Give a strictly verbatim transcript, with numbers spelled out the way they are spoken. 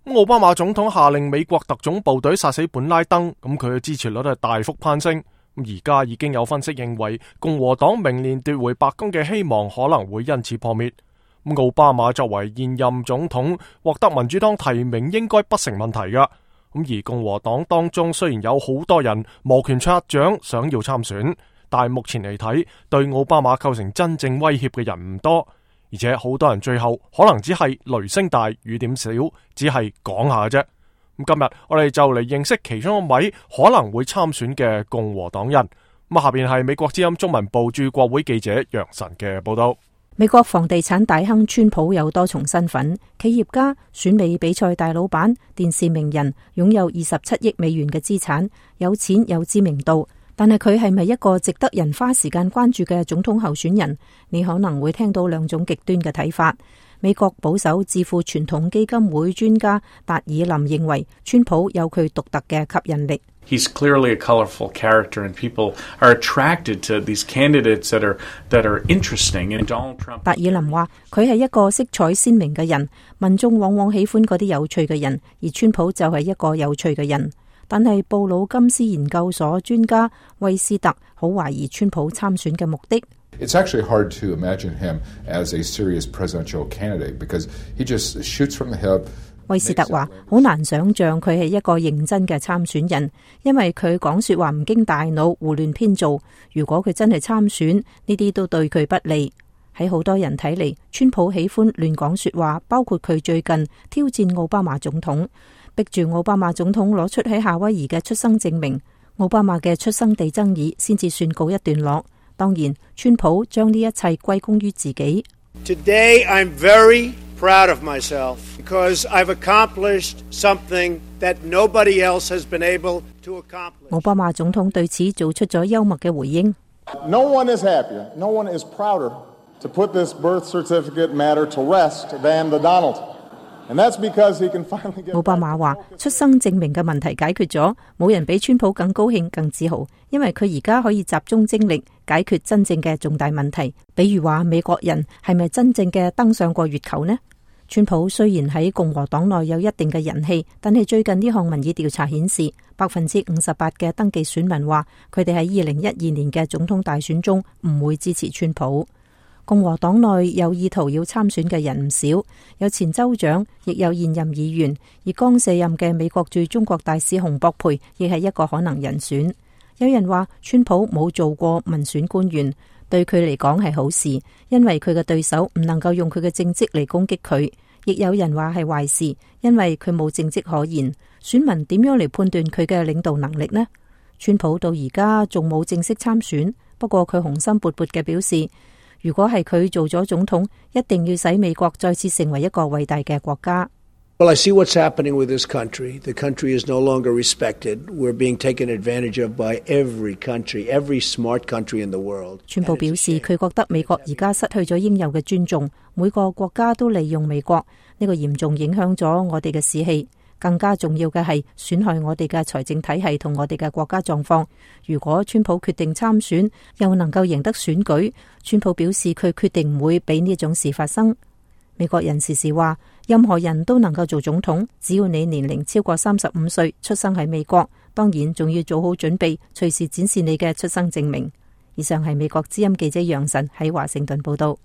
奧巴馬總統下令美國特種部隊殺死本拉登，咁佢嘅支持率係大幅攀升。而家已經有分析認為，共和黨明年奪回白宮嘅希望可能會因此破滅。奧巴馬作為現任總統，獲得民主黨提名應該不成問題噶。咁而共和黨當中雖然有好多人摩拳擦掌想要參選，但目前嚟睇，對奧巴馬構成真正威脅嘅人唔多。而且好多人最後可能只係雷聲大雨點小，只係講下啫。咁今日我哋就嚟認識其中一位可能會參選嘅共和黨人。咁下邊係美國之音中文部駐國會記者楊晨嘅報道。 美國房地產大亨川普有多重身份，企業家、選美比賽大老闆、電視名人，擁有二十七億美元嘅資產，有錢有知名度。但係佢係咪一個值得人花時間關注嘅總統候選人？你可能會聽到兩種極端嘅睇法。美國保守智庫傳統基金會專家達爾林認為，川普有佢獨特嘅吸引力。 He's clearly a colorful character, and people are attracted to these candidates that are that are interesting. And Donald Trump. 達爾林話：佢係一個色彩鮮明嘅人，民眾往往喜歡嗰啲有趣嘅人，而川普就係一個有趣嘅人。但係布魯金斯研究所專家威斯特好懷疑川普參選嘅目的。 It's actually hard to imagine him as a serious presidential candidate because he just shoots from the hip. 威斯特話：好難想象佢係一個認真嘅參選人，因為佢講說話唔經大腦，胡亂編造。如果佢真係參選，呢啲都對佢不利。喺好多人睇嚟，川普喜歡亂講說話，包括佢最近挑戰奧巴馬總統，逼住奧巴馬總統攞出喺夏威夷嘅出生證明。奧巴馬嘅出生地爭議先至算告一段落。當然，川普將呢一切歸功於自己。 Today I'm very proud of myself because I've accomplished something that nobody else has been able to accomplish. 奧巴馬總統對此做出咗幽默嘅回應。 No one is happier, no one is prouder to put this birth certificate matter to rest than the Donald. And that's because he can finally get. 奧巴馬話：出生證明嘅問題解決咗，冇人比川普更高興、更自豪，因為佢而家可以集中精力解決真正嘅重大問題，比如話美國人係咪真正嘅登上過月球呢？川普雖然喺共和黨內有一定嘅人氣，但係最近呢項民意調查顯示，百分之五十八嘅登記選民話，佢哋喺二零一二年嘅總統大選中唔會支持川普。共和黨內有意圖要參選嘅人唔少，有前州長，亦有現任議員，而剛卸任嘅美國駐中國大使洪博培亦係一個可能人選。有人話川普冇做過民選官員，對佢嚟講係好事，因為佢嘅對手唔能夠用佢嘅政績嚟攻擊佢。亦有人話係壞事，因為佢冇政績可言。選民點樣嚟判斷佢嘅領導能力呢？川普到而家仲冇正式參選，不過佢雄心勃勃嘅表示，如果係佢做咗總統，一定要使美國再次成為一個偉大嘅國家。 Well, I see what's happening with this country. The country is no longer respected. We're being taken advantage of by every country, every smart country in the world. 川普表示，佢覺得美國而家失去咗應有嘅尊重，每個國家都利用美國，呢個嚴重影響咗我哋嘅士氣。更加重要嘅係損害我哋嘅財政體系同我哋嘅國家狀況。如果川普決定參選，又能夠贏得選舉，川普表示佢決定唔會俾呢種事發生。美國人時時話，任何人都能夠做總統，只要你年齡超過三十五歲，出生喺美國，當然仲要做好準備，隨時展示你嘅出生證明。以上係美國之音記者楊晨喺華盛頓報道。